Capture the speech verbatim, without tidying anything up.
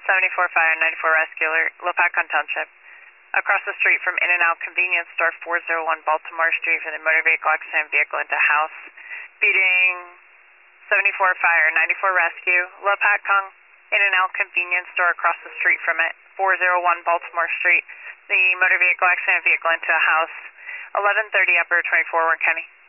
seventy-four Fire, ninety-four Rescue Alert, Lopakon Township. Across the street from In-N-Out Convenience Store, four oh one Baltimore Street for the motor vehicle accident vehicle into house. Speeding seventy-four Fire, ninety-four Rescue, Lopakon In-N-Out Convenience Store across the street from it, four oh one Baltimore Street. The motor vehicle accident vehicle into a house. eleven thirty Upper twenty-four, Warren County.